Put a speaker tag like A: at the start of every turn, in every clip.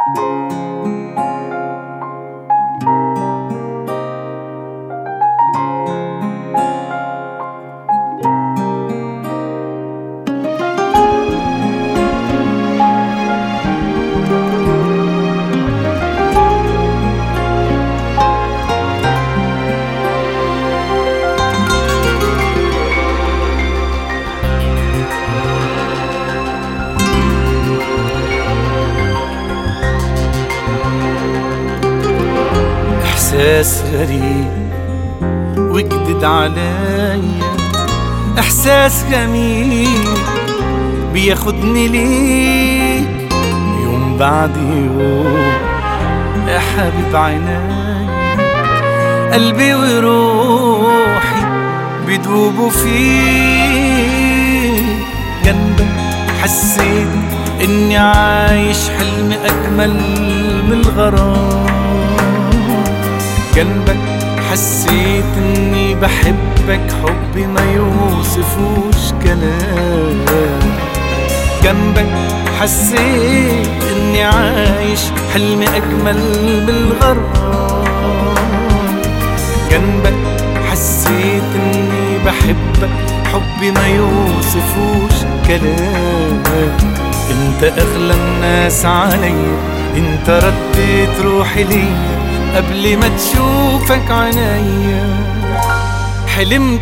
A: إحساس غريب وجدد عليا، إحساس جميل بياخدني ليك يوم بعد يوم. يا حبيب عيني قلبي وروحي بيدوبوا فيك، جنبك حسيت إني عايش حلم أجمل من الغرام، جنبك حسيت إني بحبك حب ما يوصفوش كلام، جنبك حسيت إني عايش حلم أجمل من الغرام، جنبك حسيت إني بحبك حب ما يوصفوش كلام. انت أغلى الناس عليا، انت رديت روحي ليا قبل ما تشوفك عينيا، حلمت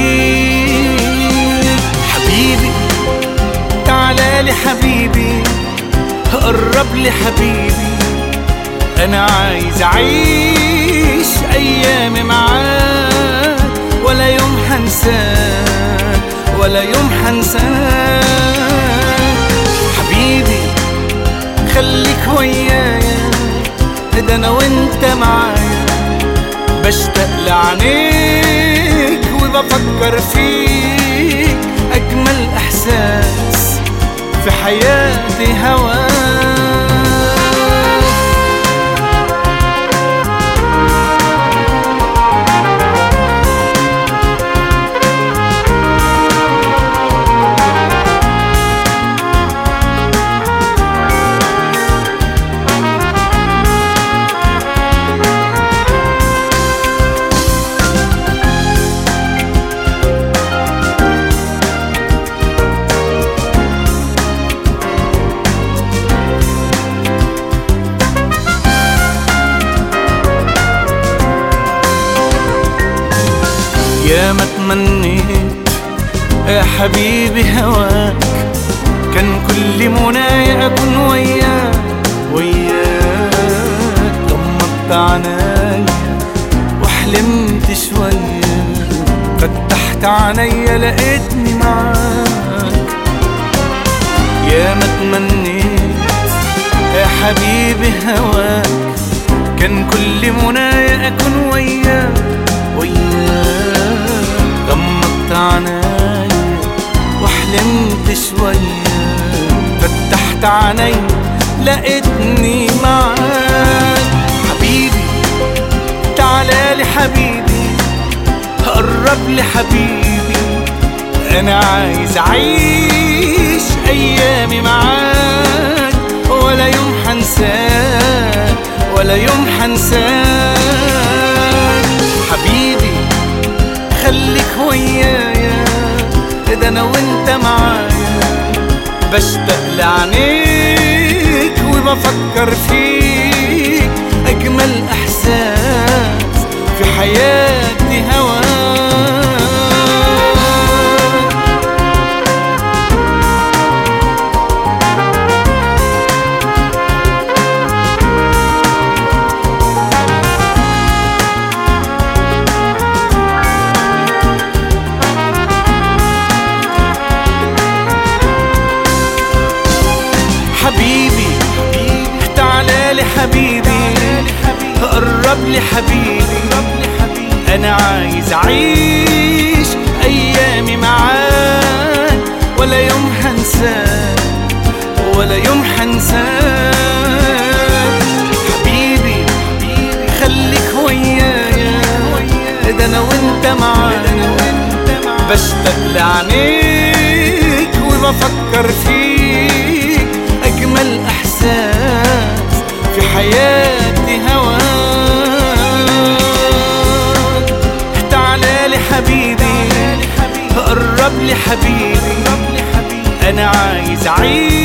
A: بيك حبيبي. تعالالي حبيبي، قرب لي حبيبي، أنا عايز أعيش أيامي معاك، ولا يوم هنساك ولا يوم هنساك حبيبي. خليك ويايا، ده أنا وأنت معايا، بشتاق لعينيك وبفكر فيك، أجمل إحساس في حياتي هواك. يا ما تمنيت يا حبيبي هواك، كان كل منايا أكون وياك وياك. غمضت عنايا وحلمت شوية، فتحت عنايا لقيتني معاك. يا ما تمنيت يا حبيبي هواك، كان كل منايا أكون وياك وياك. غمضت عنايا وحلمت شوية، فتحت عنايا لقيتني معاك حبيبي. تعالالي حبيبي، قرب لي حبيبي، أنا عايز أعيش أيامي معاك، ولا يوم هنساك ولا يوم هنساك حبيبي. خليك ويايا، ده أنا وأنت معايا، بشتاق لعينيك وبفكر فيك، أجمل إحساس في حياتي هواك. حبيبي تعالالي حبيبي، قرب لي حبيبي، أنا عايز أعيش أيامي معاك، ولا يوم هنساك ولا يوم هنساك حبيبي. خليك ويايا، ده أنا وأنت معايا، بشتاق لعينيك وبفكر فيك، أجمل إحساس حياتي هواك. تعالى لي حبيبي، قرب لي حبيبي، انا عايز اعيش